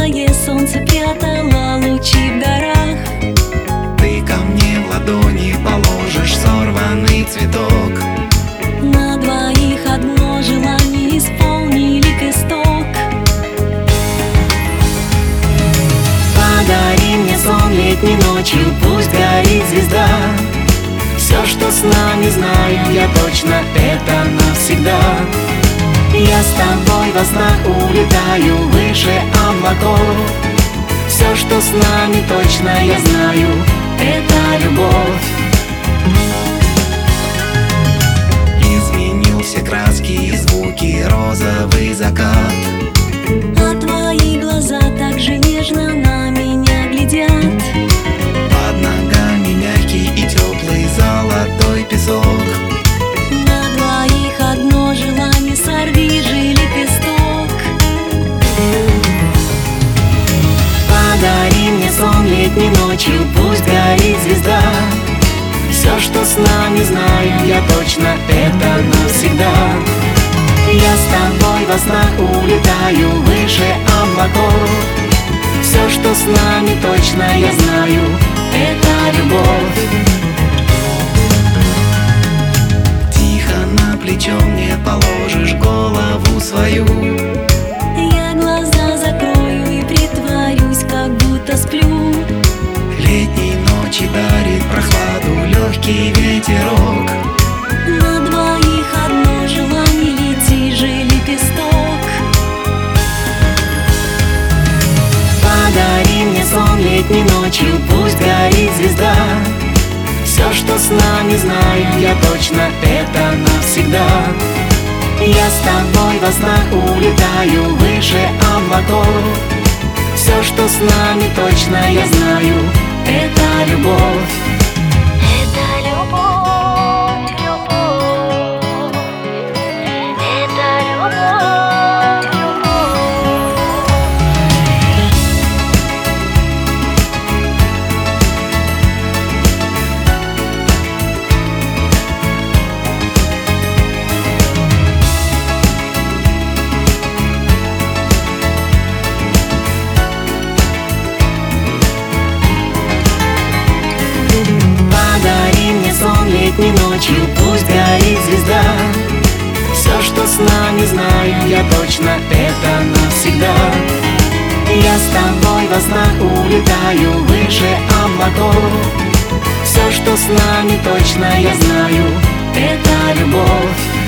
Теплое солнце прятало лучи в горах. Ты ко мне в ладони положишь сорванный цветок. На двоих одно желание исполни лепесток. Подари мне сон летней ночью, пусть горит звезда. Все, что с нами знаю, я точно, это навсегда. Я с тобой во снах улетаю выше облаков. Все, что с нами точно, я знаю, это любовь. Изменился краски и звуки, розовый закат. А твои глаза так же нежно на меня глядят. Под ногами мягкий и теплый золотой песок. На двоих одно желание, сорви же лепесток. Подари мне сон летней ночью, пусть горит звезда. Все, что с нами знаю, я точно, это навсегда. Я с тобой во снах улетаю выше облаков. Все, что с нами точно, я знаю, это любовь. Тихо на плечо мне положишь голову свою. Я глаза закрою и притворюсь, как будто сплю. Летней ночи дарит прохладу легкий ветерок. На двоих одно желание, лети же лепесток. Подари мне сон летней ночью, пусть горит звезда. Все, что с нами знаю, я точно, это навсегда. Я с тобой во снах улетаю выше облаков. Все, что с нами точно, я знаю, это любовь. Это любовь, любовь. Это любовь, любовь. Подари мне сон летней ночью, пусть горит звезда. Все, что с нами знаю, я точно, это навсегда. Я с тобой во снах улетаю выше облаков. Все, что с нами точно, я знаю, это любовь.